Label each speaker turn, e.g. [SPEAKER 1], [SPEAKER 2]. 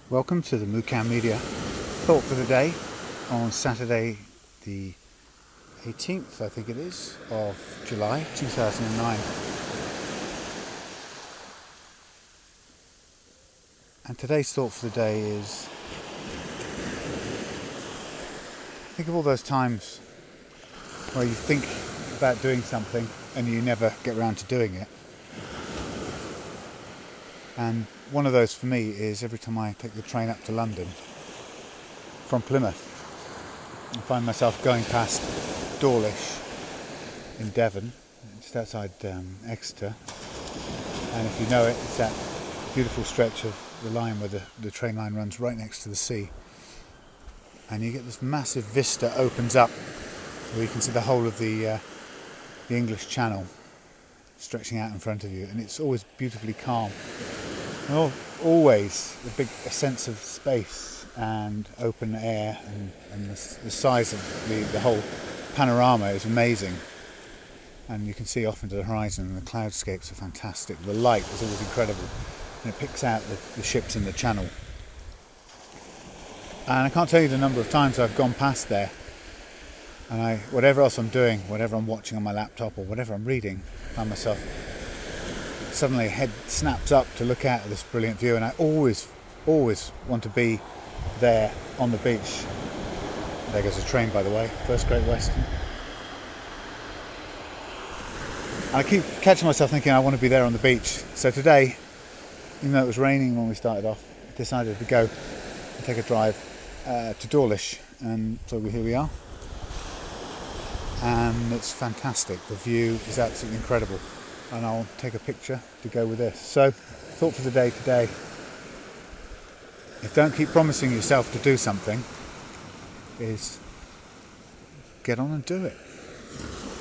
[SPEAKER 1] Welcome to the Mucam Media thought for the day on Saturday the 18th, I think it is, of July 2009. And today's thought for the day is, think of all those times where you think about doing something and you never get around to doing it. And one of those for me is every time I take the train up to London from Plymouth. I find myself going past Dawlish in Devon, just outside Exeter. And if you know it, it's that beautiful stretch of the line where the train line runs right next to the sea. And you get this massive vista opens up where you can see the whole of the English Channel stretching out in front of you, and it's always beautifully calm. And always a sense of space and open air, and the size of the whole panorama is amazing. And you can see off into the horizon, and the cloudscapes are fantastic. The light is always incredible, and it picks out the ships in the channel. And I can't tell you the number of times I've gone past there, and whatever else I'm doing, whatever I'm watching on my laptop or whatever I'm reading, I find myself suddenly head snaps up to look out at this brilliant view, and I always want to be there on the beach. There goes a train, by the way, First Great Western. And I keep catching myself thinking I want to be there on the beach. So today, even though it was raining when we started off, I decided to go and take a drive to Dawlish, and so here we are. And it's fantastic. The view is absolutely incredible, and I'll take a picture to go with this. So, thought for the day today: if don't keep promising yourself to do something, is get on and do it.